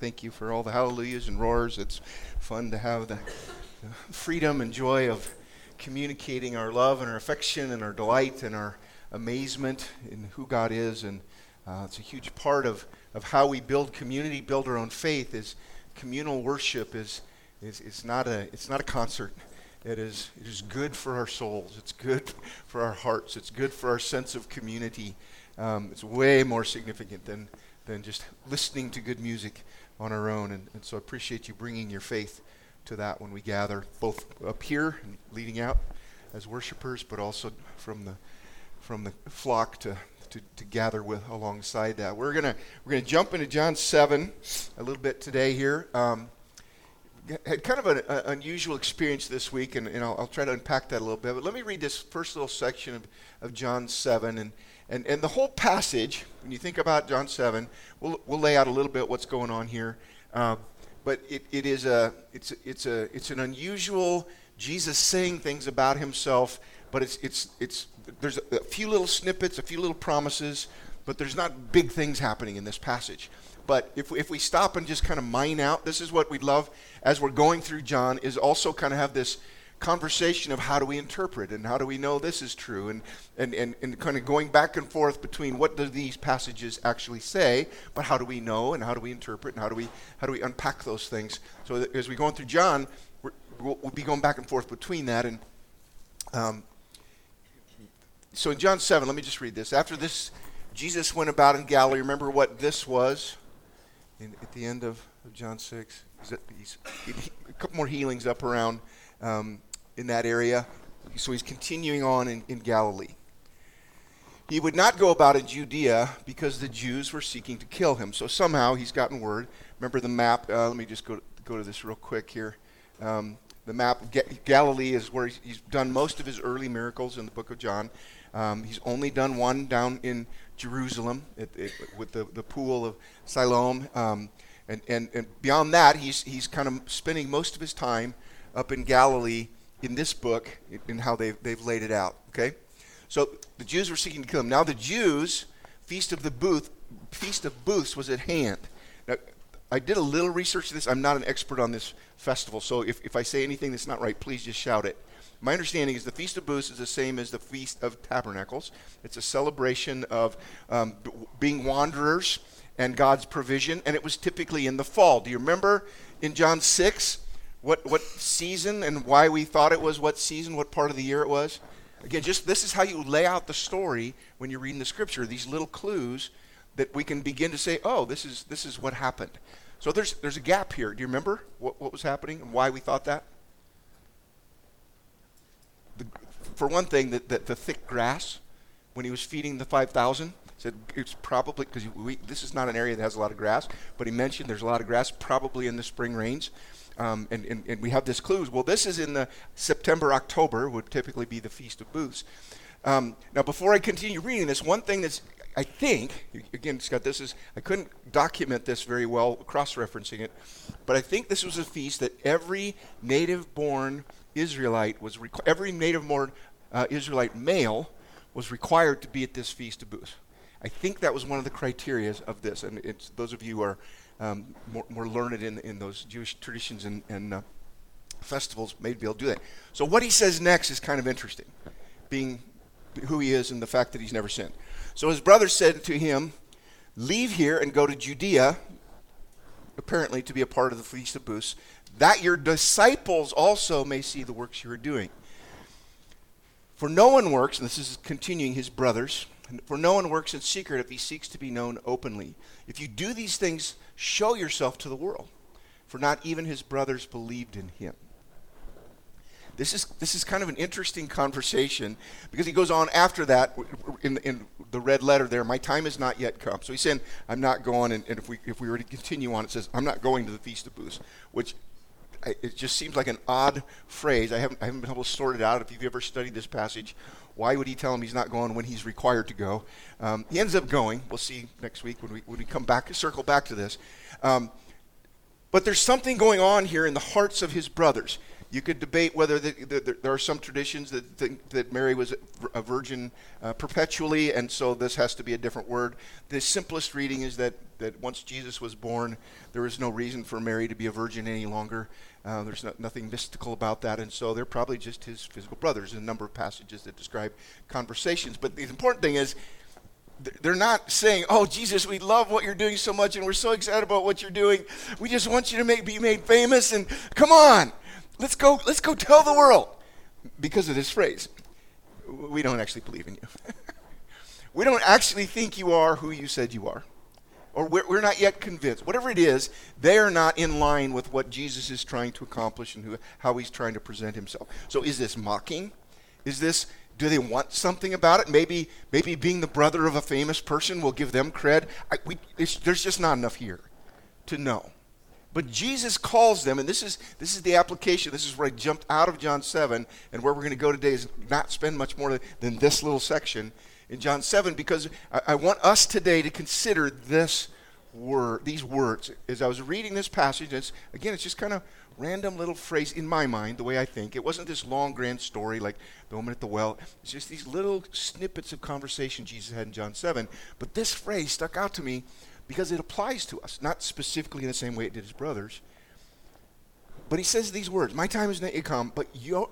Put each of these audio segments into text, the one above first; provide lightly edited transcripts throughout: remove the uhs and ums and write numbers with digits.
thank you for all the hallelujahs and roars. It's fun to have the freedom and joy of communicating our love and our affection and our delight and our amazement in who God is. And it's a huge part of how we build community, build our own faith. Is communal worship is not a concert. It is good for our souls. It's good for our hearts. It's good for our sense of community. It's way more significant than just listening to good music on our own. And so I appreciate you bringing your faith to that when we gather, both up here and leading out as worshipers, but also from the flock to gather with alongside that. We're gonna jump into John 7 a little bit today here. Had kind of an unusual experience this week, and I'll try to unpack that a little bit. But let me read this first little section of John 7, and the whole passage. When you think about John 7, we'll lay out a little bit what's going on here. But it's an unusual Jesus saying things about himself. But there's a few little snippets, a few little promises, but there's not big things happening in this passage. But if we stop and just kind of mine out, this is what we'd love as we're going through John, is also kind of have this conversation of how do we interpret and how do we know this is true, and kind of going back and forth between what do these passages actually say, but how do we know and how do we interpret and how do we unpack those things. So that as we go through John, we'll be going back and forth between that. And so in John 7, let me just read this. After this, Jesus went about in Galilee. Remember what this was at the end of John 6? He's a couple more healings up around in that area. So he's continuing on in Galilee. He would not go about in Judea because the Jews were seeking to kill him. So somehow he's gotten word. Remember the map. Let me just go to this real quick here. The map, Galilee is where he's done most of his early miracles in the book of John. He's only done one down in Jerusalem with the pool of Siloam. And beyond that, he's kind of spending most of his time up in Galilee in this book, in how they've laid it out. Okay, so the Jews were seeking to kill him. Now the Jews' Feast of Booths was at hand. Now, I did a little research to this. I'm not an expert on this festival, so if I say anything that's not right, please just shout it. My understanding is the Feast of Booths is the same as the Feast of Tabernacles. It's a celebration of being wanderers and God's provision, and it was typically in the fall. Do you remember in John 6 what season and why we thought it was what season, what part of the year it was? Again, just this is how you lay out the story when you're reading the scripture, these little clues that we can begin to say, oh, this is what happened. So there's a gap here. Do you remember what was happening and why we thought that? For one thing, the thick grass when he was feeding the 5,000, said it's probably, because this is not an area that has a lot of grass, but he mentioned there's a lot of grass probably in the spring rains. And we have this clues. Well, this is in the September, October, would typically be the Feast of Booths. Now, before I continue reading this, one thing that's, I think, again, Scott, I couldn't document this very well, cross-referencing it, but I think this was a feast that every native-born Israelite Israelite male was required to be at this Feast of Booths. I think that was one of the criteria of this, and it's those of you who are more learned in those Jewish traditions and festivals may be able to do that. So what he says next is kind of interesting, being who he is and the fact that he's never sinned. So his brothers said to him, "Leave here and go to Judea," apparently to be a part of the Feast of Booths, "that your disciples also may see the works you are doing. For no one works," and this is continuing his brothers, "for no one works in secret if he seeks to be known openly. If you do these things, show yourself to the world. For not even his brothers believed in him." This is kind of an interesting conversation, because he goes on after that in the red letter there, "My time has not yet come." So he's saying, I'm not going, and if we were to continue on, it says, "I'm not going to the Feast of Booths," which it just seems like an odd phrase. I haven't been able to sort it out. If you've ever studied this passage, why would he tell him he's not going when he's required to go? He ends up going. We'll see next week when we come back, circle back to this. But there's something going on here in the hearts of his brothers. You could debate whether there are some traditions that think that Mary was a virgin perpetually, and so this has to be a different word. The simplest reading is that once Jesus was born, there is no reason for Mary to be a virgin any longer. There's nothing mystical about that, and so they're probably just his physical brothers. There's a number of passages that describe conversations. But the important thing is, they're not saying, "Oh, Jesus, we love what you're doing so much, and we're so excited about what you're doing. We just want you to be made famous, and come on, let's go tell the world." Because of this phrase, we don't actually believe in you. We don't actually think you are who you said you are. Or we're not yet convinced. Whatever it is, they are not in line with what Jesus is trying to accomplish and how he's trying to present himself. So is this mocking? Do they want something about it? Maybe being the brother of a famous person will give them cred. There's just not enough here to know. But Jesus calls them, and this is the application. This is where I jumped out of John 7, and where we're going to go today is not spend much more than this little section in John 7, because I want us today to consider these words. As I was reading this passage, it's just kind of random little phrase in my mind, the way I think. It wasn't this long, grand story like the woman at the well. It's just these little snippets of conversation Jesus had in John 7. But this phrase stuck out to me because it applies to us, not specifically in the same way it did his brothers. But he says these words, my time is not yet come, but your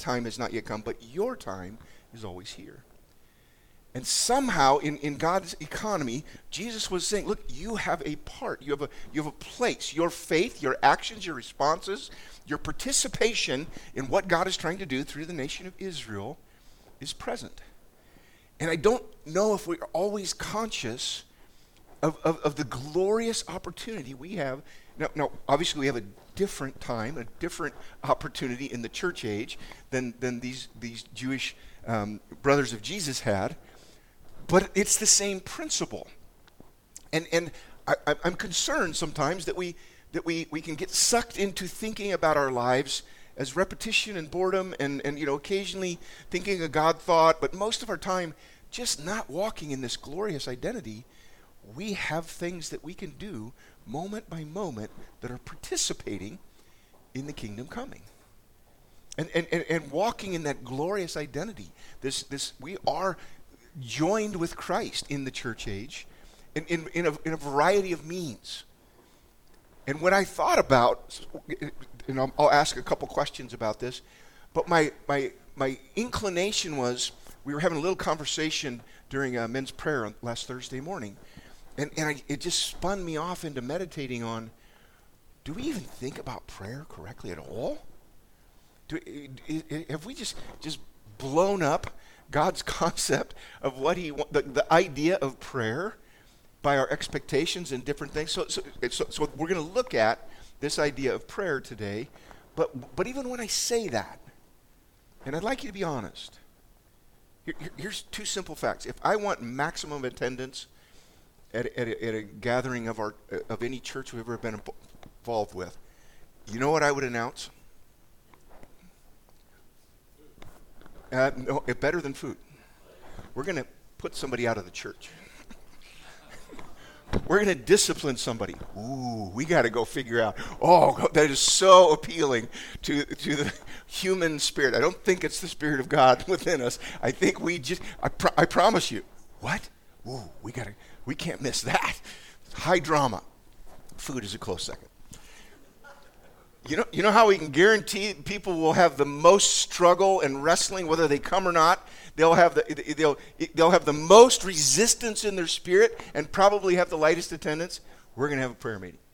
time is always here. And somehow in God's economy, Jesus was saying, look, you have a part, you have a place. Your faith, your actions, your responses, your participation in what God is trying to do through the nation of Israel is present. And I don't know if we're always conscious of the glorious opportunity we have. Now, obviously we have a different time, a different opportunity in the church age than these Jewish brothers of Jesus had. But it's the same principle. And I'm concerned sometimes that we can get sucked into thinking about our lives as repetition and boredom and occasionally thinking a God thought, but most of our time just not walking in this glorious identity. We have things that we can do moment by moment that are participating in the kingdom coming. And walking in that glorious identity. We are joined with Christ in the church age in a variety of means. And when I thought about, and I'll ask a couple questions about this, but my inclination was, we were having a little conversation during men's prayer last Thursday morning, and it just spun me off into meditating on, do we even think about prayer correctly at all? Have we just blown up God's concept of what the idea of prayer by our expectations and different things? So we're going to look at this idea of prayer today. But even when I say that, and I'd like you to be honest, here's two simple facts. If I want maximum attendance at a gathering of any church we've ever been involved with, you know what I would announce? No, better than food. We're going to put somebody out of the church. We're going to discipline somebody. Ooh, we got to go figure out. Oh, that is so appealing to the human spirit. I don't think it's the Spirit of God within us. I think I promise you. What? Ooh, we can't miss that. High drama. Food is a close second. You know how we can guarantee people will have the most struggle and wrestling, whether they come or not? They'll have the most resistance in their spirit and probably have the lightest attendance. We're going to have a prayer meeting.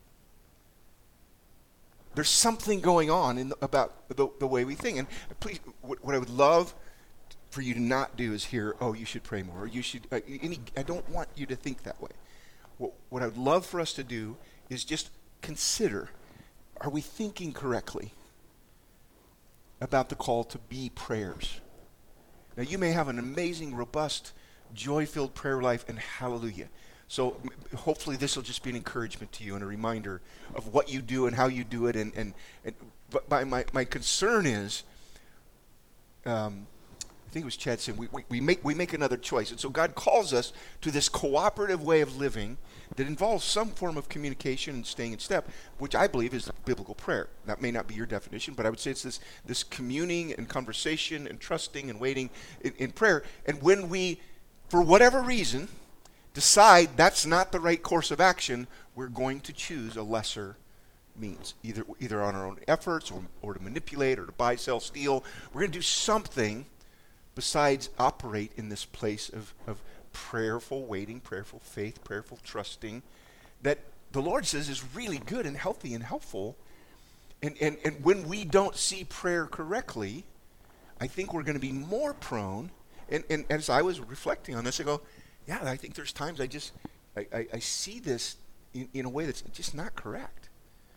There's something going on about the way we think. And please, what I would love for you to not do is hear, oh, you should pray more. Or you should. I don't want you to think that way. What I would love for us to do is just consider, are we thinking correctly about the call to be prayers? Now, you may have an amazing, robust, joy-filled prayer life, and hallelujah. So hopefully this will just be an encouragement to you and a reminder of what you do and how you do it. But my concern is I think it was Chad said, we make another choice. And so God calls us to this cooperative way of living that involves some form of communication and staying in step, which I believe is biblical prayer. That may not be your definition, but I would say it's this communing and conversation and trusting and waiting in prayer. And when we, for whatever reason, decide that's not the right course of action, we're going to choose a lesser means, either on our own efforts or to manipulate or to buy, sell, steal. We're going to do something besides operate in this place of prayerful waiting, prayerful faith, prayerful trusting, that the Lord says is really good and healthy and helpful. And when we don't see prayer correctly, I think we're going to be more prone. And as I was reflecting on this, I go, yeah, I think there's times I see this in a way that's just not correct.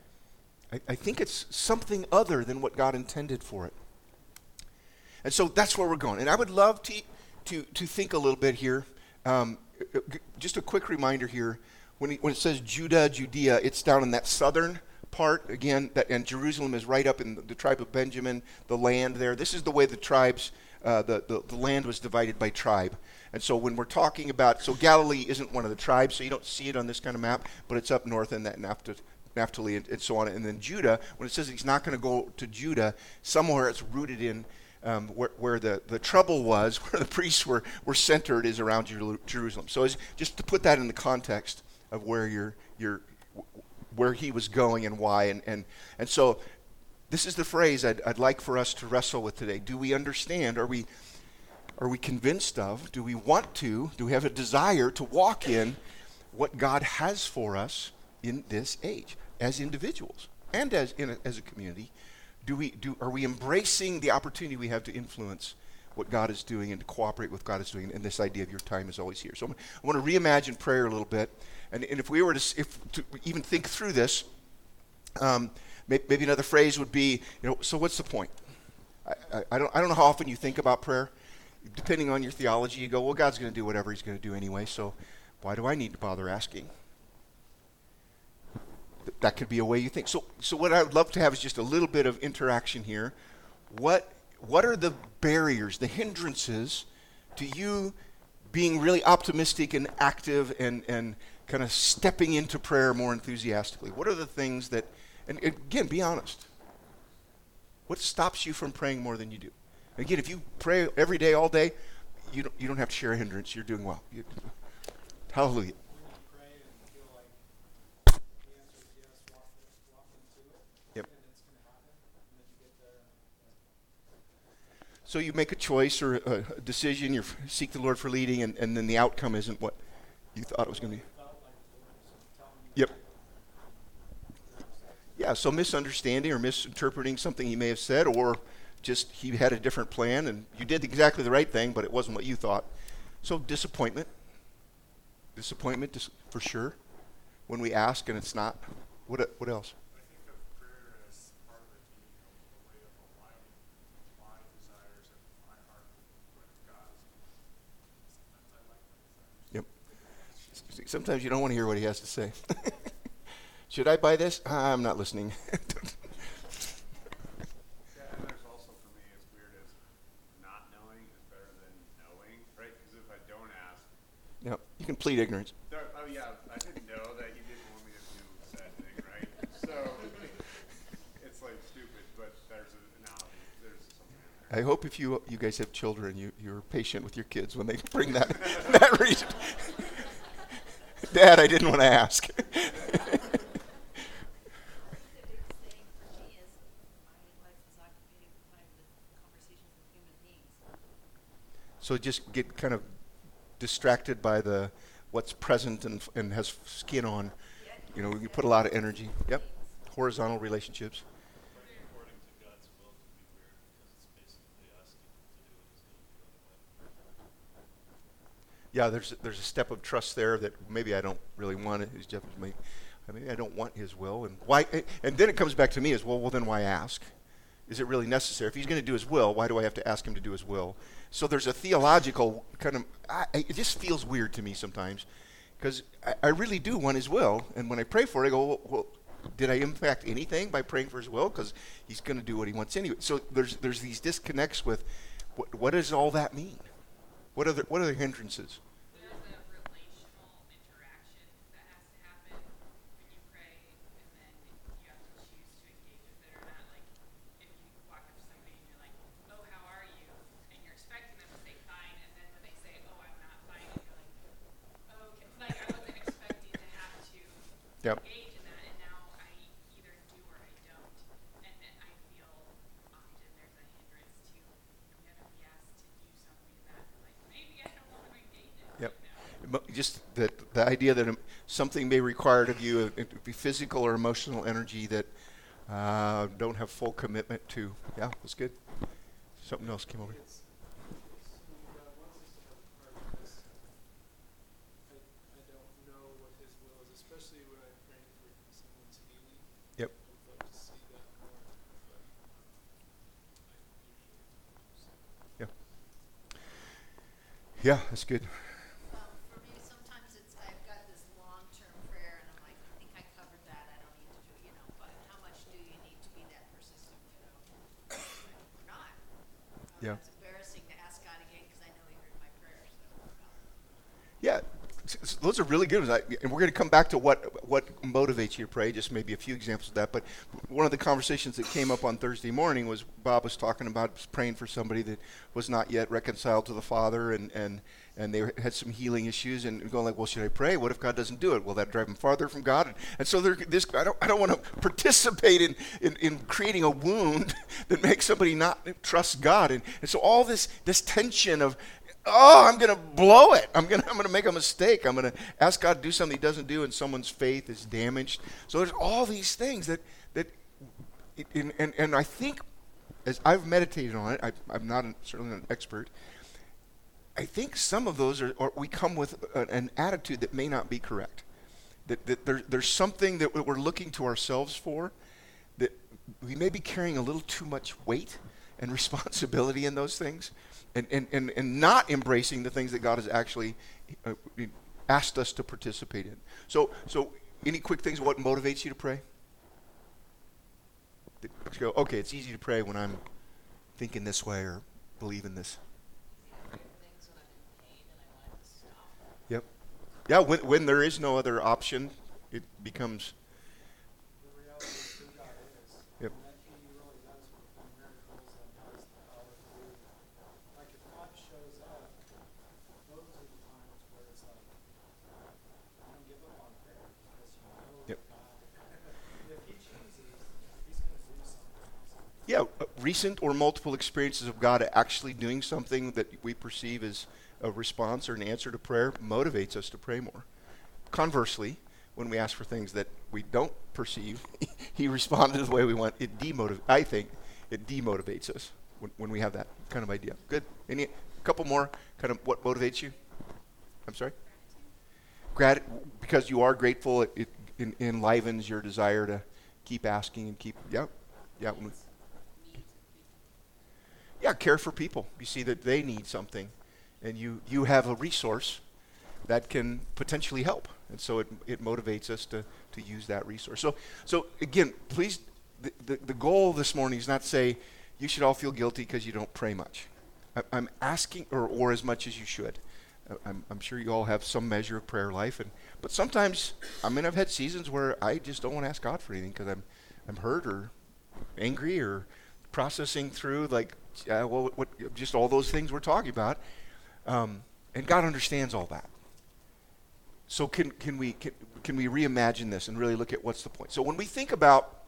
I think it's something other than what God intended for it. And so that's where we're going. And I would love to think a little bit here. Just a quick reminder here. When it says Judah, Judea, it's down in that southern part again, and Jerusalem is right up in the tribe of Benjamin, the land there. This is the way the tribes, the land was divided by tribe. And so when we're talking about, so Galilee isn't one of the tribes, so you don't see it on this kind of map, but it's up north in that Naphtali and so on. And then Judah, when it says he's not going to go to Judah, somewhere it's rooted in where the trouble was, where the priests were centered, is around Jerusalem. So just to put that in the context of where where he was going and why, and so this is the phrase I'd like for us to wrestle with today. Do we understand? Are we convinced of? Do we want to? Do we have a desire to walk in what God has for us in this age as individuals and as a community? Are we embracing the opportunity we have to influence what God is doing and to cooperate with God is doing? And this idea of your time is always here. So I want to reimagine prayer a little bit. And if we were to even think through this, maybe another phrase would be, so what's the point? I don't know how often you think about prayer. Depending on your theology, you go, well, God's going to do whatever he's going to do anyway, so why do I need to bother asking? That could be a way you think. So what I would love to have is just a little bit of interaction here. What are the barriers, the hindrances to you being really optimistic and active and kind of stepping into prayer more enthusiastically? What are the things that, and again, be honest. What stops you from praying more than you do? Again, if you pray every day, all day, you don't have to share a hindrance. You're doing well. Hallelujah. So you make a choice or a decision, you seek the Lord for leading, and then the outcome isn't what you thought it was going to be. Yep. Yeah, so misunderstanding or misinterpreting something he may have said, or just he had a different plan, and you did exactly the right thing, but it wasn't what you thought. So disappointment. Disappointment for sure when we ask and it's not. What else? Sometimes you don't want to hear what he has to say. Should I buy this? I'm not listening. Yeah, and there's also for me, as weird as not knowing is better than knowing, right? Because if I don't ask... Yep, you can plead ignorance. Oh yeah, I didn't know that you didn't want me to do that thing, right? So it's like stupid, but there's an analogy. There's something in there. I hope if you guys have children, you're patient with your kids when they bring that reason. Dad, I didn't want to ask. So just get kind of distracted by what's present and has skin on. We put a lot of energy. Yep. Horizontal relationships. According to God's will can be weird because it's basically asking to do what he's going to do anyway. Yeah, there's a step of trust there that maybe I don't really want it. Maybe I don't want his will, and why? And then it comes back to me as well. Well, then why ask? Is it really necessary? If he's going to do his will, why do I have to ask him to do his will? So there's a theological kind of. It just feels weird to me sometimes, because I really do want his will, and when I pray for it, I go, well, did I impact anything by praying for his will? Because he's going to do what he wants anyway. So there's these disconnects with, What does all that mean? What are the hindrances? There's a relational interaction that has to happen when you pray, and then you have to choose to engage with it or not. Like, if you walk up to somebody and you're like, oh, how are you? And you're expecting them to say fine, and then when they say, oh, I'm not fine, and you're like, oh, okay. Like, I wasn't expecting to have to Yep. engage in that, and now I either do or I don't. And then I feel often there's a hindrance to, I'm going to be asked to do something that, like, maybe I don't want to engage in Yep. right now. Just that the idea that something may require of you, it could be physical or emotional energy that don't have full commitment to. Yeah, that's good. Something else came over. It's God wants us to have a heart of this. I don't know what His will is, especially when I'm praying for someone's healing. Yep. I'd love to see that more, but I usually don't. Yeah, that's good. For me, sometimes it's, I've got this long-term prayer, and I'm like, I think I covered that, I don't need to do, but how much do you need to be that persistent, Or not. Yeah. It's embarrassing to ask God again, because I know He heard my prayer, so. Yeah, those are really good ones. And we're going to come back to what motivates you to pray, just maybe a few examples of that. But one of the conversations that came up on Thursday morning was Bob was talking about praying for somebody that was not yet reconciled to the Father, and they had some healing issues, and going like, well, should I pray? What if God doesn't do it? Will that drive them farther from God? And so I don't want to participate in creating a wound that makes somebody not trust God. And so all this tension of, oh, I'm going to blow it. I'm going to make a mistake. I'm going to ask God to do something He doesn't do, and someone's faith is damaged. So there's all these things that I think, as I've meditated on it, I'm not certainly not an expert. I think some of those are we come with an attitude that may not be correct. That there's something that we're looking to ourselves for, that we may be carrying a little too much weight and responsibility in those things, and not embracing the things that God has actually asked us to participate in. So any quick things, what motivates you to pray? Let's go, okay, it's easy to pray when I'm thinking this way or believing this. Things when I'm in pain and I want it to stop. Yep. Yeah, when there is no other option, it becomes. The reality is who God is. Yep. And that He really does perform miracles and has the power to do that. Like if God shows up, those are the times where it's like, you don't give up on prayer because you know Yep. that God, if He chooses, He's going to do something awesome. Yeah, recent or multiple experiences of God actually doing something that we perceive as a response or an answer to prayer motivates us to pray more. Conversely, when we ask for things that we don't perceive, He responded the way we want. I think it demotivates us when we have that kind of idea. Good. A couple more kind of what motivates you? I'm sorry? Because you are grateful, it enlivens your desire to keep asking and keep, yeah. Yeah, care for people. You see that they need something, and you have a resource that can potentially help. And so it motivates us to use that resource. So again, please, the goal this morning is not to say you should all feel guilty because you don't pray much. I'm asking, or as much as you should. I'm sure you all have some measure of prayer life, but sometimes, I've had seasons where I just don't want to ask God for anything because I'm hurt or angry or processing through just all those things we're talking about, and God understands all that. So can we reimagine this and really look at what's the point? So when we think about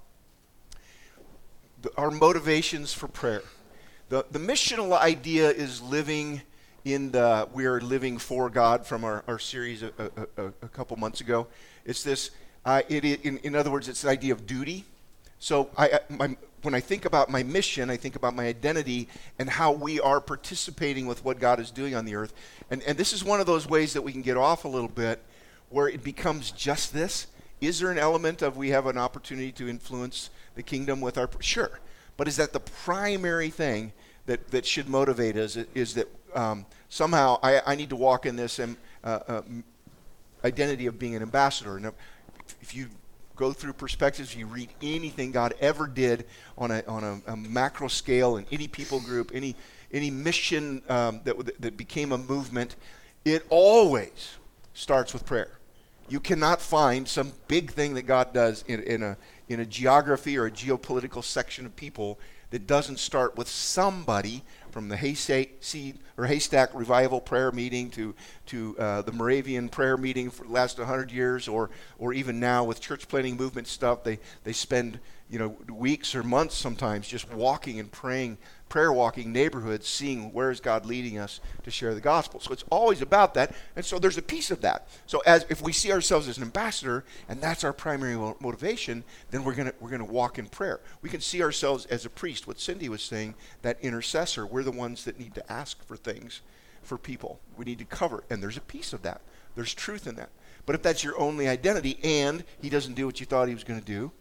our motivations for prayer, the missional idea is living we are living for God from our series a couple months ago. It's this. In other words, it's the idea of duty. So when I think about my mission, I think about my identity and how we are participating with what God is doing on the earth. And this is one of those ways that we can get off a little bit where it becomes just this. Is there an element of we have an opportunity to influence the kingdom with our... Sure. But is that the primary thing that should motivate us? Is that somehow I need to walk in this identity of being an ambassador. And if you go through perspectives, you read anything God ever did on a macro scale in any people group, any mission that became a movement, it always starts with prayer. You cannot find some big thing that God does in a geography or a geopolitical section of people that doesn't start with somebody, from the Haystack Revival prayer meeting to the Moravian prayer meeting for the last 100 years, or even now with church planting movement stuff. They spend weeks or months sometimes just walking and praying, prayer walking neighborhoods, seeing where is God leading us to share the gospel. So it's always about that, and so there's a piece of that. So if we see ourselves as an ambassador, and that's our primary motivation, then we're gonna walk in prayer. We can see ourselves as a priest. What Cindy was saying, that intercessor. We're the ones that need to ask for things for people. We need to cover, and there's a piece of that. There's truth in that. But if that's your only identity, and he doesn't do what you thought he was going to do,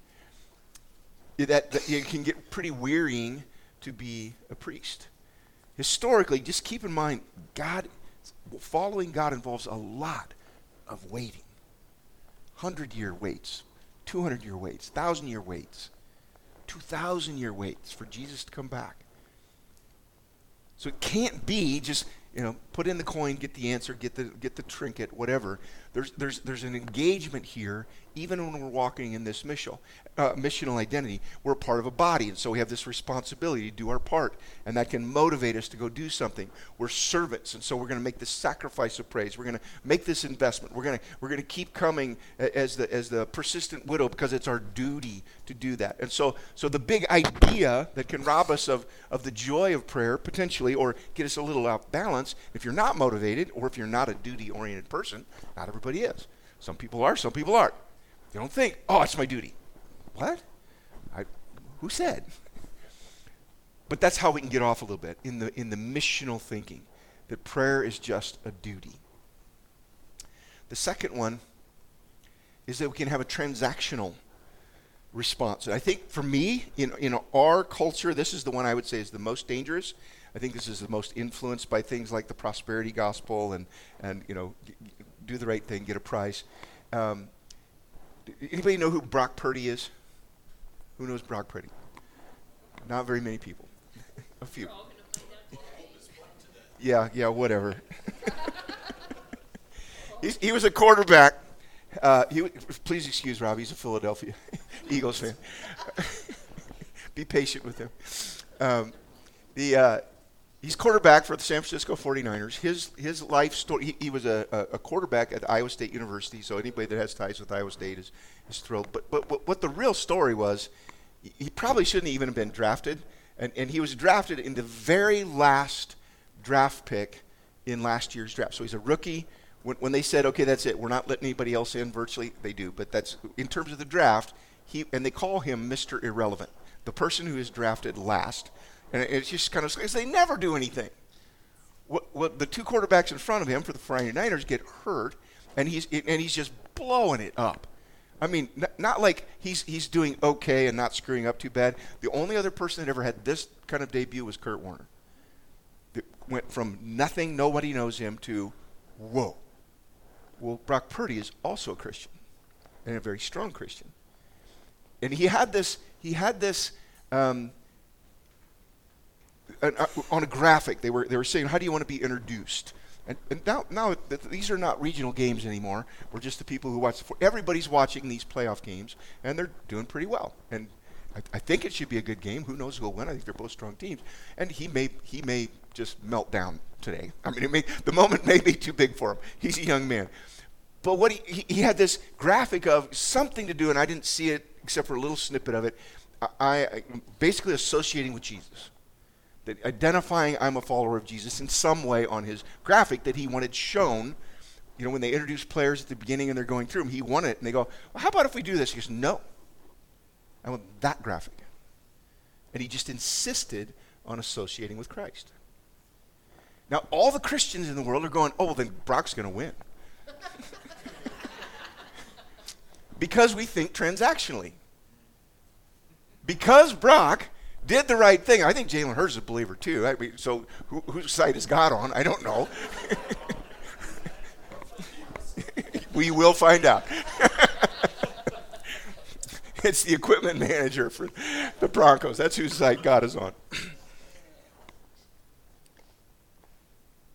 that it can get pretty wearying to be a priest. Historically, just keep in mind, following God involves a lot of waiting. 100-year waits, 200-year waits, 1,000-year waits, 2,000-year waits for Jesus to come back. So it can't be just put in the coin, get the answer, get the trinket, whatever. There's an engagement here, even when we're walking in this missional identity. We're part of a body, and so we have this responsibility to do our part, and that can motivate us to go do something. We're servants, and so we're going to make this sacrifice of praise. We're going to make this investment. We're going to keep coming as the persistent widow, because it's our duty to do that. And so the big idea that can rob us of the joy of prayer potentially, or get us a little off balance, if you're not motivated, or if you're not a duty-oriented person. Not everybody is. Some people are, some people aren't. They don't think, oh, it's my duty. What? Who said? But that's how we can get off a little bit in the missional thinking, that prayer is just a duty. The second one is that we can have a transactional response. And I think for me, in our culture, this is the one I would say is the most dangerous. I think this is the most influenced by things like the prosperity gospel and do the right thing, get a prize. Anybody know who Brock Purdy is? Who knows Brock Purdy? Not very many people. A few. Yeah, whatever. He was a quarterback. Please excuse Rob. He's a Philadelphia Eagles fan. Be patient with him. He's quarterback for the San Francisco 49ers. His life story, he was a quarterback at Iowa State University, so anybody that has ties with Iowa State is thrilled. But what the real story was, he probably shouldn't even have been drafted, and he was drafted in the very last draft pick in last year's draft. So he's a rookie. When they said, okay, that's it, we're not letting anybody else in, virtually, they do. But that's, in terms of the draft, and they call him Mr. Irrelevant, the person who is drafted last. And it's just kind of, because they never do anything. What the two quarterbacks in front of him for the 49ers get hurt, and he's just blowing it up. I mean, not like he's doing okay and not screwing up too bad. The only other person that ever had this kind of debut was Kurt Warner. It went from nothing, nobody knows him, to whoa. Well, Brock Purdy is also a Christian, and a very strong Christian. And he had this on a graphic. They were saying, how do you want to be introduced? And now these are not regional games anymore. We're just the people who watch. Everybody's watching these playoff games, and they're doing pretty well. And I think it should be a good game. Who knows who will win? I think they're both strong teams. And he may just melt down today. I mean, the moment may be too big for him. He's a young man. But what he had this graphic of something to do, and I didn't see it except for a little snippet of it. I basically associating with Jesus. That identifying I'm a follower of Jesus in some way on his graphic that he wanted shown. You know, when they introduce players at the beginning and they're going through them, he wanted it. And they go, well, how about if we do this? He goes, no. I want that graphic. And he just insisted on associating with Christ. Now, all the Christians in the world are going, oh, well, then Brock's going to win. Because we think transactionally. Because Brock did the right thing. I think Jalen Hurts is a believer too. I mean, so whose side is God on? I don't know. We will find out. It's the equipment manager for the Broncos. That's whose side God is on.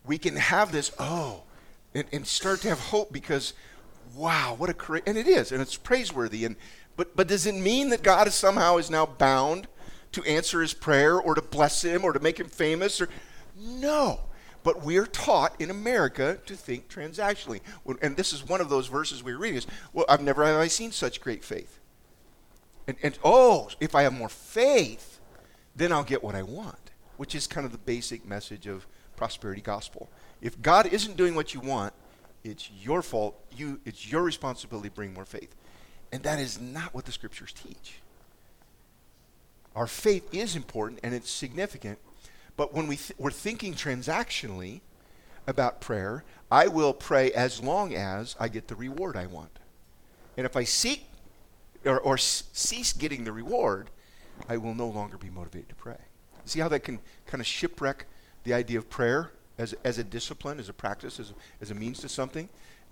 we can have this, and start to have hope because, wow, what a and it is, and it's praiseworthy. But does it mean that God somehow is now bound to answer his prayer or to bless him or to make him famous? No. But we're taught in America to think transactionally. And this is one of those verses we were reading. I've never have I seen such great faith. And if I have more faith, then I'll get what I want, which is kind of the basic message of prosperity gospel. If God isn't doing what you want, it's your fault. It's your responsibility to bring more faith. And that is not what the scriptures teach. Our faith is important and it's significant, but when we're thinking transactionally about prayer, I will pray as long as I get the reward I want. And if I seek or cease getting the reward, I will no longer be motivated to pray. See how that can kind of shipwreck the idea of prayer as a discipline, as a practice, as a means to something?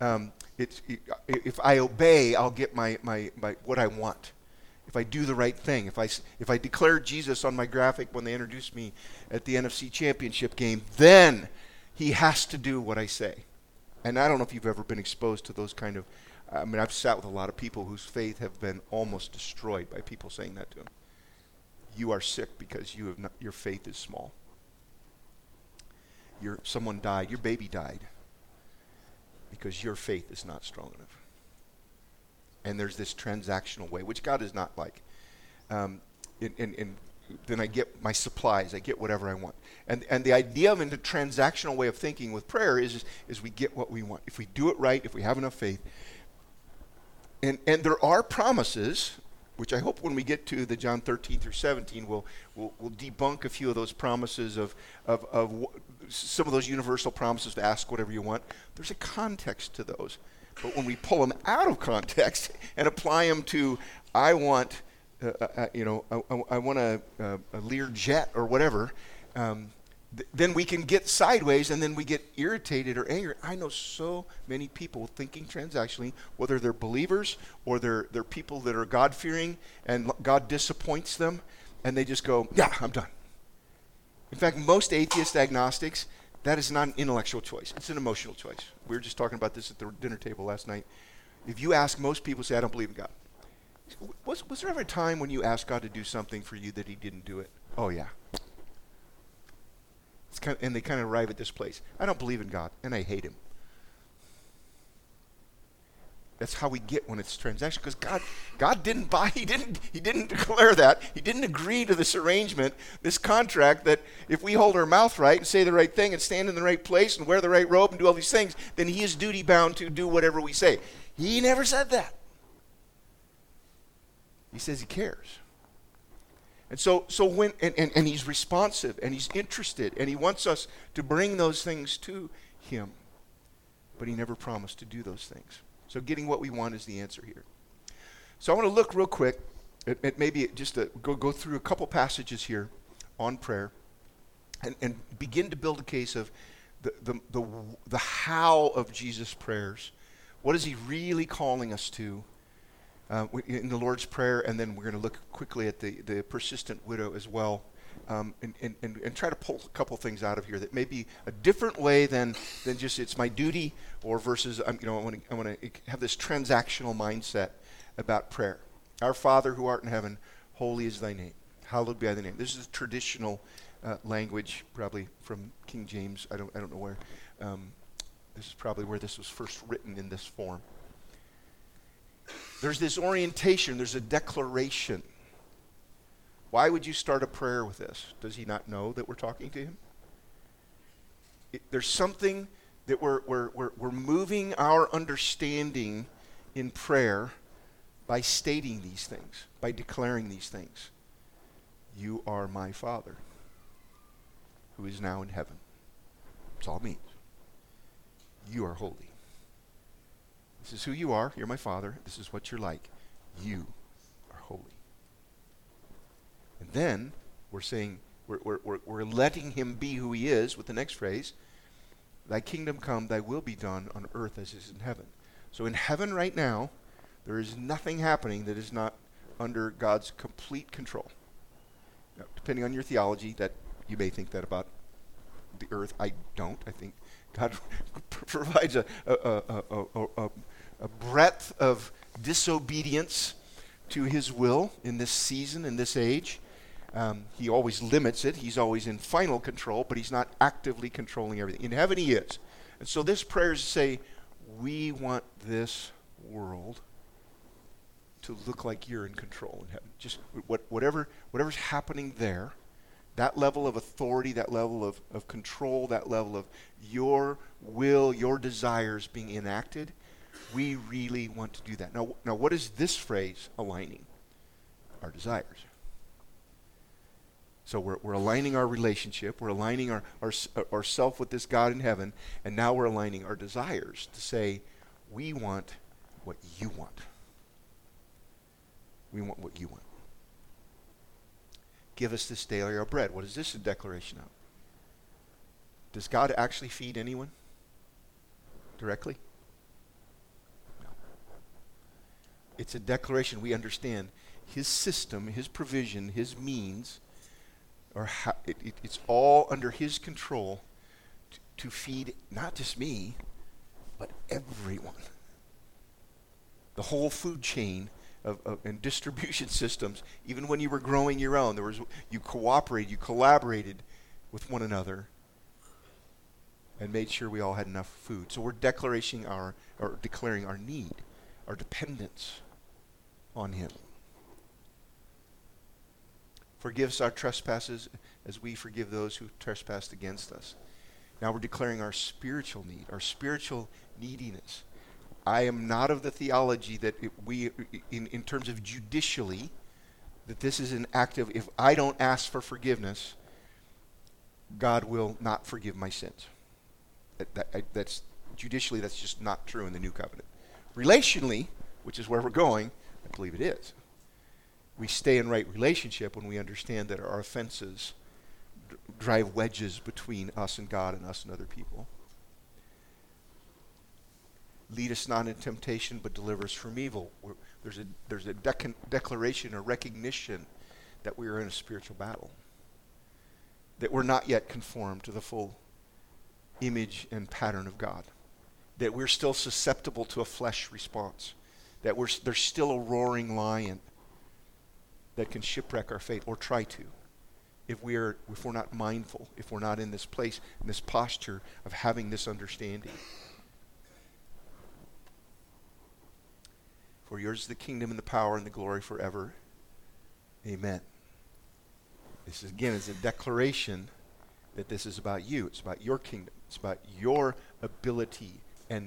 If I obey, I'll get my what I want. If I do the right thing, if I declare Jesus on my graphic when they introduced me at the NFC Championship game, then he has to do what I say. And I don't know if you've ever been exposed to those kind of, I've sat with a lot of people whose faith have been almost destroyed by people saying that to them. You are sick because your faith is small. Someone died, your baby died, because your faith is not strong enough. And there's this transactional way, which God is not like. And then I get my supplies, I get whatever I want. And the idea of the transactional way of thinking with prayer is we get what we want. If we do it right, if we have enough faith. And there are promises, which I hope when we get to the John 13 through 17, we'll debunk a few of those promises of some of those universal promises to ask whatever you want. There's a context to those. But when we pull them out of context and apply them to, I want a Lear jet or whatever, then we can get sideways and then we get irritated or angry. I know so many people thinking transactionally, whether they're believers or they're people that are God-fearing and God disappoints them, and they just go, yeah, I'm done. In fact, most atheist agnostics, that is not an intellectual choice. It's an emotional choice. We were just talking about this at the dinner table last night. If you ask, most people say, I don't believe in God. Was there ever a time when you asked God to do something for you that he didn't do it? Oh, yeah. And they kind of arrive at this place. I don't believe in God, and I hate him. That's how we get when it's transaction, because God didn't buy, he didn't declare that. He didn't agree to this arrangement, this contract that if we hold our mouth right and say the right thing and stand in the right place and wear the right robe and do all these things, then he is duty bound to do whatever we say. He never said that. He says he cares. And so when and he's responsive and he's interested and he wants us to bring those things to him. But he never promised to do those things. So getting what we want is the answer here. So I want to look real quick at maybe just go through a couple passages here on prayer and begin to build a case of the how of Jesus' prayers. What is he really calling us to in the Lord's Prayer? And then we're going to look quickly at the persistent widow as well. And try to pull a couple things out of here that may be a different way than just it's my duty, or versus I want to have this transactional mindset about prayer. Our Father who art in heaven, holy is thy name. Hallowed be thy name. This is traditional language, probably from King James. I don't know where. This is probably where this was first written in this form. There's this orientation. There's a declaration. Why would you start a prayer with this? Does he not know that we're talking to him? There's something that we're moving our understanding in prayer by stating these things, by declaring these things. You are my Father, who is now in heaven. That's all it means. You are holy. This is who you are. You're my Father. This is what you're like. You are holy. And then we're saying, we're letting him be who he is with the next phrase, thy kingdom come, thy will be done on earth as is in heaven. So in heaven right now, there is nothing happening that is not under God's complete control. Now, depending on your theology, that you may think that about the earth. I don't. I think God provides a breadth of disobedience to his will in this season, in this age. He always limits it. He's always in final control, but he's not actively controlling everything. In heaven he is. And so this prayer is to say, we want this world to look like you're in control in heaven. Just whatever's happening there, that level of authority, that level of control, that level of your will, your desires being enacted, we really want to do that. Now what is this phrase aligning? Our desires. So we're aligning our relationship, we're aligning our self with this God in heaven, and now we're aligning our desires to say, we want what you want. We want what you want. Give us this daily our bread. What is this a declaration of? Does God actually feed anyone directly? No. It's a declaration. We understand his system, his provision, his means, it's all under his control to feed not just me, but everyone. The whole food chain and distribution systems. Even when you were growing your own, you cooperated, you collaborated with one another, and made sure we all had enough food. So we're declaring our need, our dependence on him. Forgive us our trespasses as we forgive those who trespassed against us. Now we're declaring our spiritual need, our spiritual neediness. I am not of the theology that in terms of judicially, that this is an act of, if I don't ask for forgiveness, God will not forgive my sins. That's judicially, that's just not true in the new covenant. Relationally, which is where we're going, I believe it is. We stay in right relationship when we understand that our offenses drive wedges between us and God and us and other people. Lead us not into temptation, but deliver us from evil. There's a declaration, a recognition that we are in a spiritual battle. That we're not yet conformed to the full image and pattern of God. That we're still susceptible to a flesh response. That there's still a roaring lion that can shipwreck our faith, or try to, if we're not mindful, if we're not in this place, in this posture of having this understanding. For yours is the kingdom and the power and the glory forever. Amen. This is, again, is a declaration that this is about you. It's about your kingdom. It's about your ability. And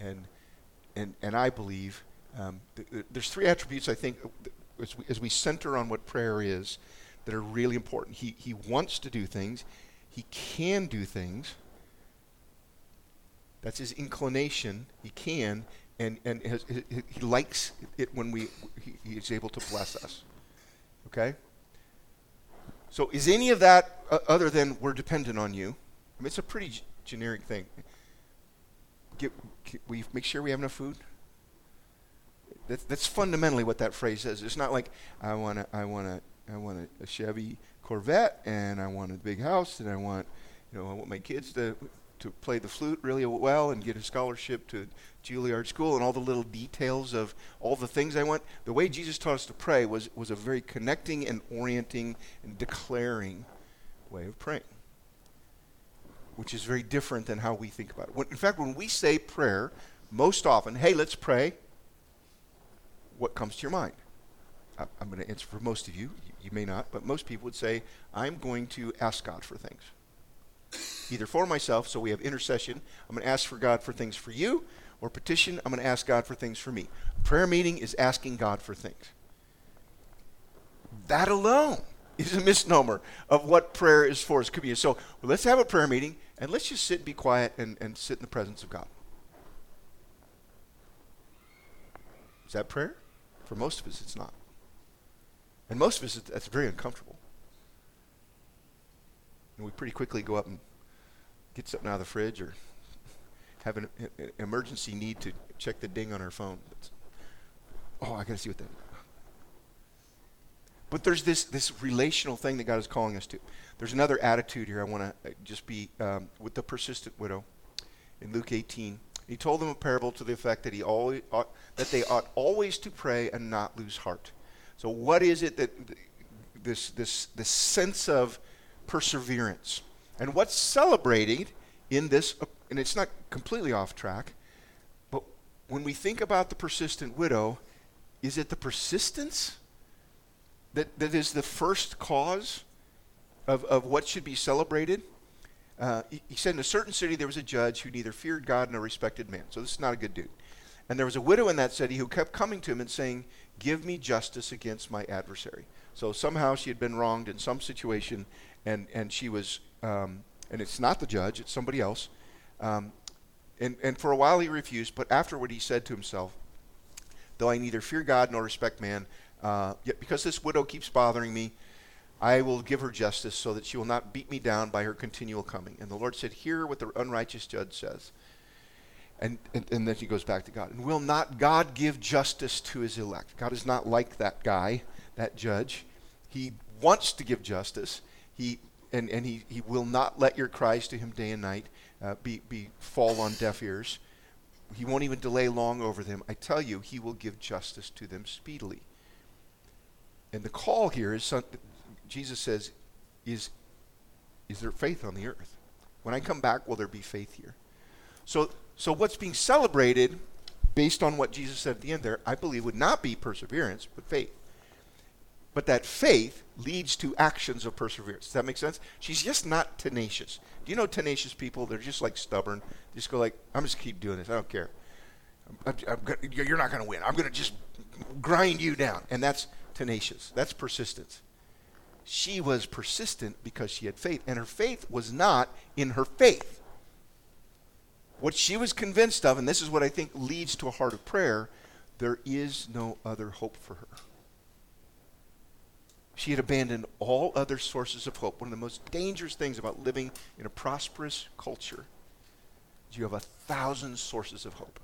I believe there's three attributes, I think, as we center on what prayer is, that are really important. He wants to do things. He can do things. That's his inclination. He can. And he likes it when he is able to bless us. Okay? So is any of that other than we're dependent on you? I mean, it's a pretty generic thing. We make sure we have enough food. That's fundamentally what that phrase says. It's not like I want a Chevy Corvette, and I want a big house, and I want my kids to play the flute really well and get a scholarship to Juilliard School, and all the little details of all the things I want. The way Jesus taught us to pray was a very connecting and orienting and declaring way of praying, which is very different than how we think about it. In fact, when we say prayer, most often, hey, let's pray, what comes to your mind? I'm going to answer for most of you. You may not, but most people would say, I'm going to ask God for things. Either for myself, so we have intercession. I'm going to ask for God for things for you, or petition, I'm going to ask God for things for me. Prayer meeting is asking God for things. That alone is a misnomer of what prayer is for. It could be so. Let's have a prayer meeting, and let's just sit, be quiet, and sit in the presence of God. Is that prayer? For most of us, it's not. And most of us, that's very uncomfortable. And we pretty quickly go up and get something out of the fridge, or have an emergency need to check the ding on our phone. I got to see what that is. But there's this relational thing that God is calling us to. There's another attitude here I want to just be with the persistent widow in Luke 18. He told them a parable to the effect that that they ought always to pray and not lose heart. So what is it that this sense of perseverance? And what's celebrated in this, and it's not completely off track, but when we think about the persistent widow, is it the persistence that is the first cause of what should be celebrated? He said in a certain city there was a judge who neither feared God nor respected man. So this is not a good dude. And there was a widow in that city who kept coming to him and saying, give me justice against my adversary. So somehow she had been wronged in some situation, and she was, and it's not the judge, it's somebody else. And for a while he refused, but afterward he said to himself, though I neither fear God nor respect man, yet because this widow keeps bothering me, I will give her justice so that she will not beat me down by her continual coming. And the Lord said, hear what the unrighteous judge says. And then he goes back to God. And will not God give justice to his elect? God is not like that guy, that judge. He wants to give justice. He will not let your cries to him day and night fall on deaf ears. He won't even delay long over them. I tell you, he will give justice to them speedily. And the call here is Jesus says, is there faith on the earth? When I come back, will there be faith here? So what's being celebrated, based on what Jesus said at the end there, I believe would not be perseverance, but faith. But that faith leads to actions of perseverance. Does that make sense? She's just not tenacious. Do you know tenacious people? They're just like stubborn. Just go like, I'm just keep doing this. I don't care. You're not going to win. I'm going to just grind you down. And that's tenacious. That's persistence. She was persistent because she had faith. And her faith was not in her faith. What she was convinced of, and this is what I think leads to a heart of prayer, there is no other hope for her. She had abandoned all other sources of hope. One of the most dangerous things about living in a prosperous culture is you have 1,000 sources of hope.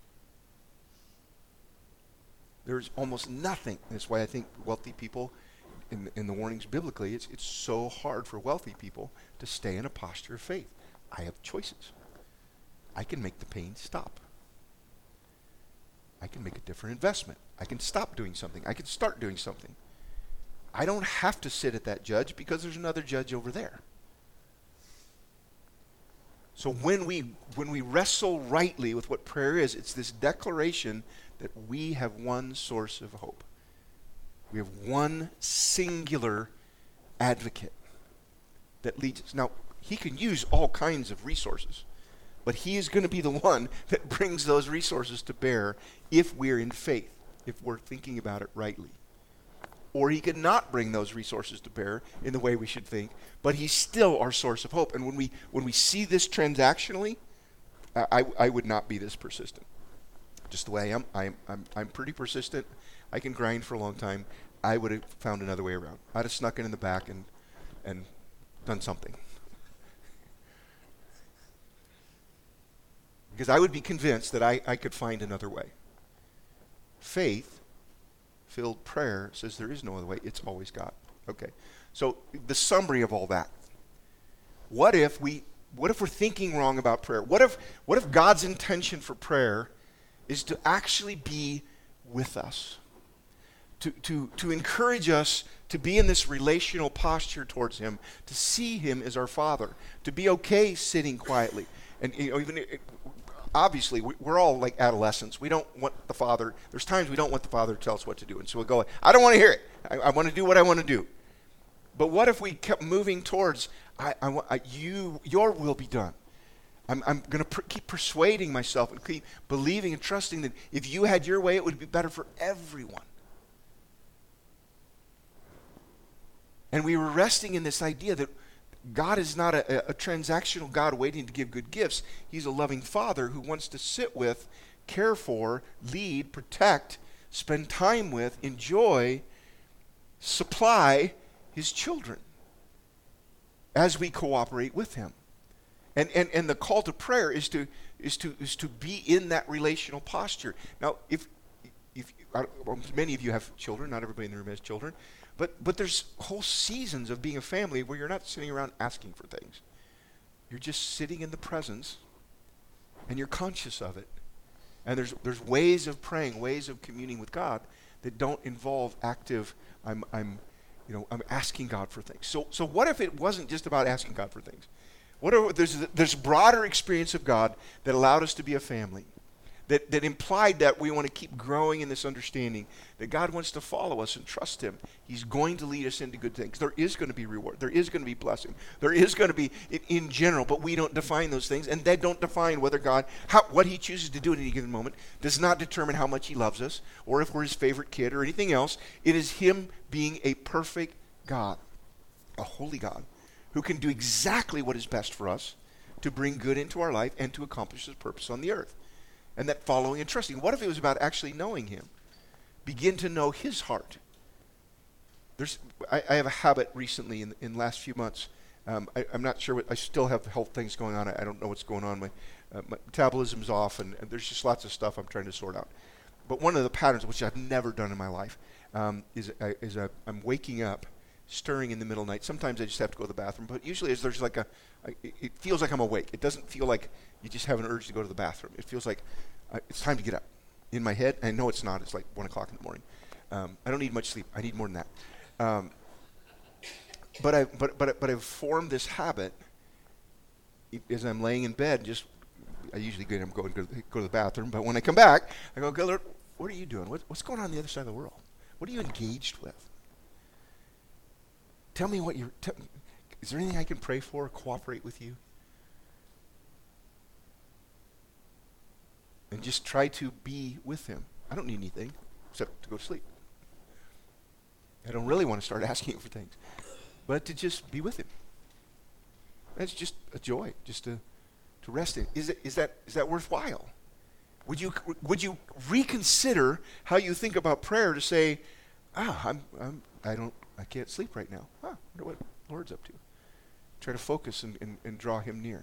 There's almost nothing. That's why I think wealthy people, in the warnings biblically, it's so hard for wealthy people to stay in a posture of faith. I have choices. I can make the pain stop. I can make a different investment. I can stop doing something. I can start doing something. I don't have to sit at that judge because there's another judge over there. So when we wrestle rightly with what prayer is, it's this declaration that we have one source of hope. We have one singular advocate that leads us. Now, he can use all kinds of resources, but he is going to be the one that brings those resources to bear if we're in faith, if we're thinking about it rightly. Or he could not bring those resources to bear in the way we should think, but he's still our source of hope. And when we see this transactionally, I would not be this persistent. Just the way I am. I'm pretty persistent. I can grind for a long time. I would have found another way around. I'd have snuck in the back and done something. Because I would be convinced that I could find another way. Faith-filled prayer says there is no other way. It's always God. Okay. So the summary of all that. What if we're thinking wrong about prayer? What if God's intention for prayer is to actually be with us? To encourage us to be in this relational posture towards him, to see him as our Father, to be okay sitting quietly. And obviously, we're all like adolescents. We don't want the Father. There's times we don't want the Father to tell us what to do. And so we'll go, I don't want to hear it. I want to do what I want to do. But what if we kept moving towards, your will be done. I'm going to keep persuading myself and keep believing and trusting that if you had your way, it would be better for everyone. And we were resting in this idea that God is not a transactional God waiting to give good gifts. He's a loving Father who wants to sit with, care for, lead, protect, spend time with, enjoy, supply his children as we cooperate with him. And the call to prayer is to be in that relational posture. Now, if many of you have children, not everybody in the room has children, But there's whole seasons of being a family where you're not sitting around asking for things. You're just sitting in the presence, and you're conscious of it. And there's ways of praying, ways of communing with God that don't involve active, I'm asking God for things. So what if it wasn't just about asking God for things? What if there's broader experience of God that allowed us to be a family, that implied that we want to keep growing in this understanding that God wants to follow us and trust him. He's going to lead us into good things. There is going to be reward. There is going to be blessing. There is going to be in general, but we don't define those things, and they don't define whether God, what he chooses to do at any given moment does not determine how much he loves us or if we're his favorite kid or anything else. It is him being a perfect God, a holy God, who can do exactly what is best for us to bring good into our life and to accomplish his purpose on the earth. And that following and trusting. What if it was about actually knowing him? Begin to know his heart. I have a habit recently in the last few months. I'm not sure I still have health things going on. I don't know what's going on. My metabolism's off, and there's just lots of stuff I'm trying to sort out. But one of the patterns, which I've never done in my life, is I'm waking up, stirring in the middle of the night. Sometimes I just have to go to the bathroom, but usually there's like it feels like I'm awake. It doesn't feel like you just have an urge to go to the bathroom. It feels like it's time to get up. In my head, I know it's not. It's like 1 o'clock in the morning. I don't need much sleep. I need more than that. But I've formed this habit as I'm laying in bed. I usually go to the bathroom, but when I come back, I go, Lord, what are you doing? What's going on the other side of the world? What are you engaged with? Tell me what is there anything I can pray for or cooperate with you? And just try to be with him. I don't need anything except to go to sleep. I don't really want to start asking him for things, but to just be with him. That's just a joy, just to rest in. Is that worthwhile? Would you reconsider how you think about prayer to say, I can't sleep right now. I wonder what the Lord's up to. Try to focus and draw him near.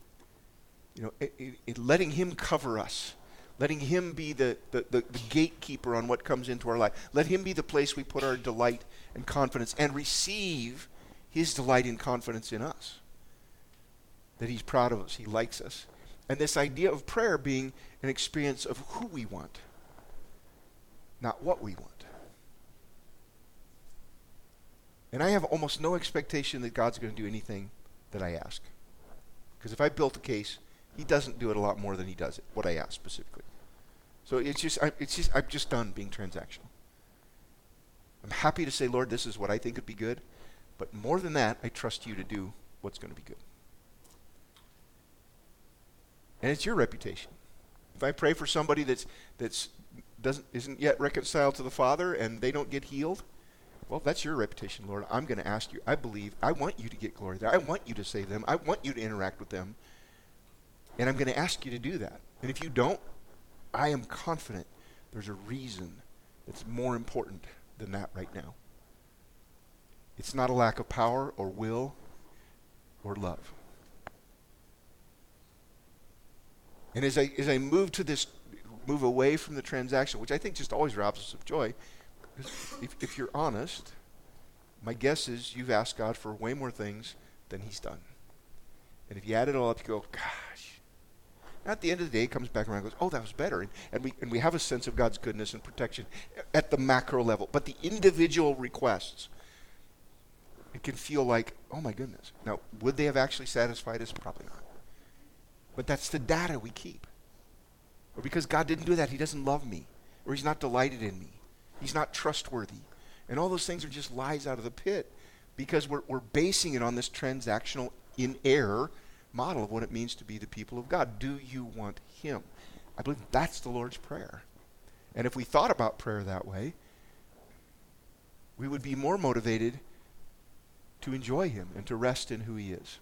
Letting him cover us. Letting him be the gatekeeper on what comes into our life. Let him be the place we put our delight and confidence and receive his delight and confidence in us. That he's proud of us. He likes us. And this idea of prayer being an experience of who we want, not what we want. And I have almost no expectation that God's going to do anything that I ask. Because if I built a case, he doesn't do it a lot more than he does it, what I ask specifically. So I'm just done being transactional. I'm happy to say, Lord, this is what I think would be good. But more than that, I trust you to do what's going to be good. And it's your reputation. If I pray for somebody isn't yet reconciled to the Father and they don't get healed, well, that's your reputation, Lord. I'm going to ask you. I want you to get glory there. I want you to save them. I want you to interact with them. And I'm going to ask you to do that. And if you don't, I am confident there's a reason that's more important than that right now. It's not a lack of power or will or love. And as I move away from the transaction, which I think just always robs us of joy, if you're honest, my guess is you've asked God for way more things than he's done. And if you add it all up, you go, gosh. At the end of the day, it comes back around and goes, oh, that was better. And we have a sense of God's goodness and protection at the macro level. But the individual requests, it can feel like, oh my goodness. Now, would they have actually satisfied us? Probably not. But that's the data we keep. Or because God didn't do that, he doesn't love me. Or he's not delighted in me. He's not trustworthy. And all those things are just lies out of the pit because we're basing it on this transactional in error model of what it means to be the people of God. Do you want him? I believe that's the Lord's Prayer. And if we thought about prayer that way, we would be more motivated to enjoy him and to rest in who he is.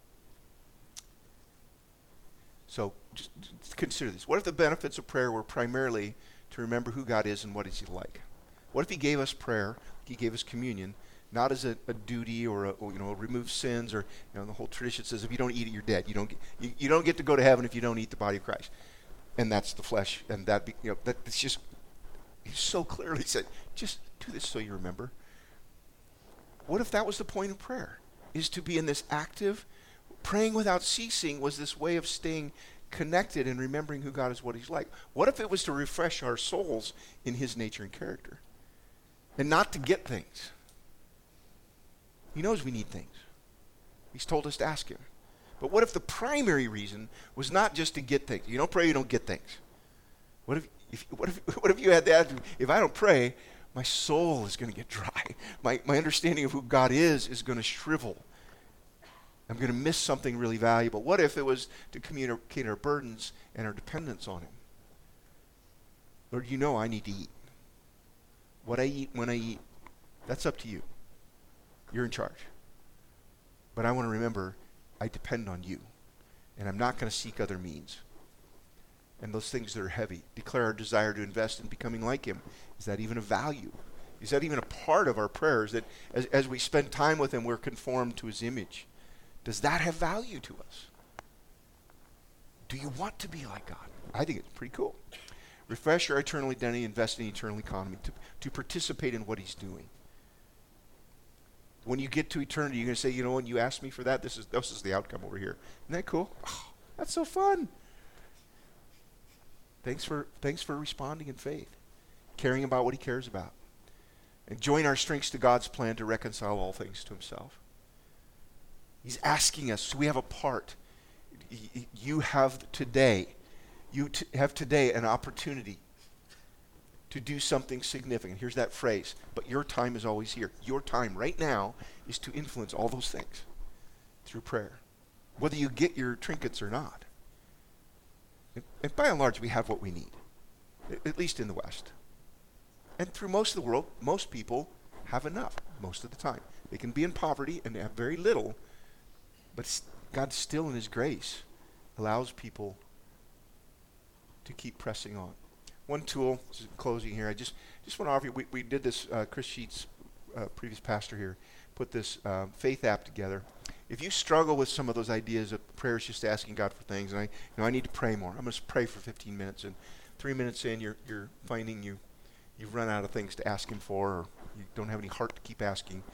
So just consider this. What if the benefits of prayer were primarily to remember who God is and what is he like? What if he gave us prayer, he gave us communion, not as a duty or remove sins, or the whole tradition says if you don't eat it, you're dead. You don't get to go to heaven if you don't eat the body of Christ, and that's the flesh, and that's just he so clearly said, just do this so you remember. What if that was the point of prayer? Is to be in this active, praying without ceasing was this way of staying connected and remembering who God is, what he's like. What if it was to refresh our souls in his nature and character? And not to get things. He knows we need things. He's told us to ask him. But what if the primary reason was not just to get things? You don't pray, you don't get things. What if you had that? If I don't pray, my soul is going to get dry. My understanding of who God is going to shrivel. I'm going to miss something really valuable. What if it was to communicate our burdens and our dependence on him? Lord, you know I need to eat. What I eat, when I eat, that's up to you. You're in charge. But I want to remember I depend on you. And I'm not going to seek other means. And those things that are heavy. Declare our desire to invest in becoming like him. Is that even a value? Is that even a part of our prayers? That as we spend time with him, we're conformed to his image. Does that have value to us? Do you want to be like God? I think it's pretty cool. Refresh our eternal identity, invest in the eternal economy, to participate in what he's doing. When you get to eternity, you're going to say, you know, when you asked me for that, this is the outcome over here. Isn't that cool? Oh, that's so fun. Thanks for responding in faith, caring about what he cares about, and join our strengths to God's plan to reconcile all things to himself. He's asking us, so we have a part. You have today an opportunity to do something significant. Here's that phrase, but your time is always here. Your time right now is to influence all those things through prayer, whether you get your trinkets or not. And by and large, we have what we need, at least in the West. And through most of the world, most people have enough most of the time. They can be in poverty and have very little, but God still in his grace allows people to keep pressing on. One tool, this is closing here, I just want to offer you, we did this, Chris Sheets, previous pastor here, put this faith app together. If you struggle with some of those ideas of prayer is just asking God for things, and I need to pray more. I'm going to pray for 15 minutes, and 3 minutes in, you're finding you've run out of things to ask him for, or you don't have any heart to keep asking.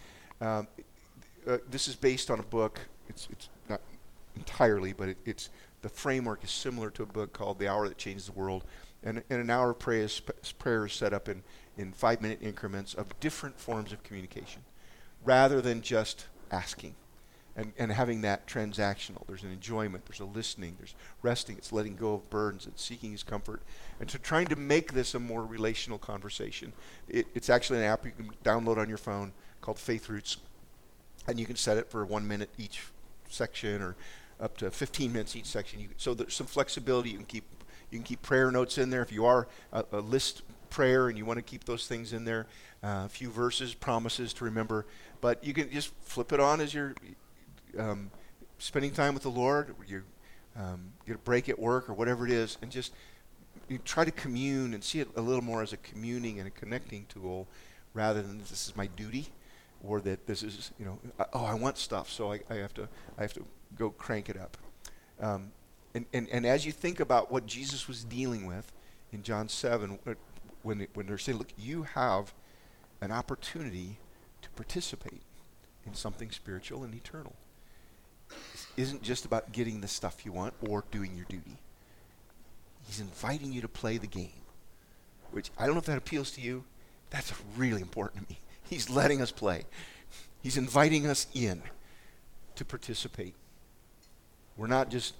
This is based on a book. It's not entirely, but it's the framework is similar to a book called The Hour That Changed the World. And an hour of prayer is set up in 5-minute increments of different forms of communication, rather than just asking and having that transactional. There's an enjoyment, there's a listening, there's resting, it's letting go of burdens, it's seeking his comfort, and to trying to make this a more relational conversation. It's actually an app you can download on your phone called Faith Roots, and you can set it for 1 minute each section or up to 15 minutes each section. So there's some flexibility. You can keep prayer notes in there if you are a list prayer and you want to keep those things in there. A few verses, promises to remember. But you can just flip it on as you're spending time with the Lord. You get a break at work or whatever it is, and just you try to commune and see it a little more as a communing and a connecting tool rather than this is my duty, or that this is, I want stuff, so I have to go crank it up. And as you think about what Jesus was dealing with in John 7, when they're saying, look, you have an opportunity to participate in something spiritual and eternal. It isn't just about getting the stuff you want or doing your duty. He's inviting you to play the game, which I don't know if that appeals to you. That's really important to me. He's letting us play. He's inviting us in to participate. We're not just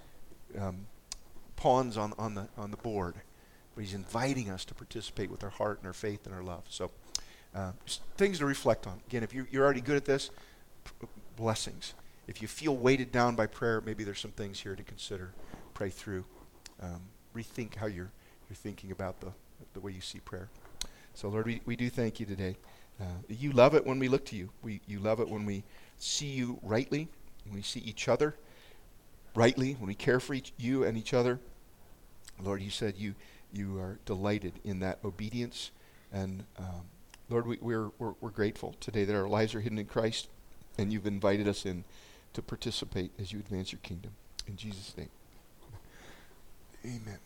pawns on the board, but he's inviting us to participate with our heart and our faith and our love. So just things to reflect on. Again, if you're already good at this, blessings. If you feel weighted down by prayer, maybe there's some things here to consider, pray through, rethink how you're thinking about the way you see prayer. So Lord, we do thank you today. You love it when we look to you. You love it when we see you rightly, when we see each other rightly, when we care for you and each other. Lord, you said you are delighted in that obedience. And Lord, we're grateful today that our lives are hidden in Christ, and you've invited us in to participate as you advance your kingdom. In Jesus' name, amen.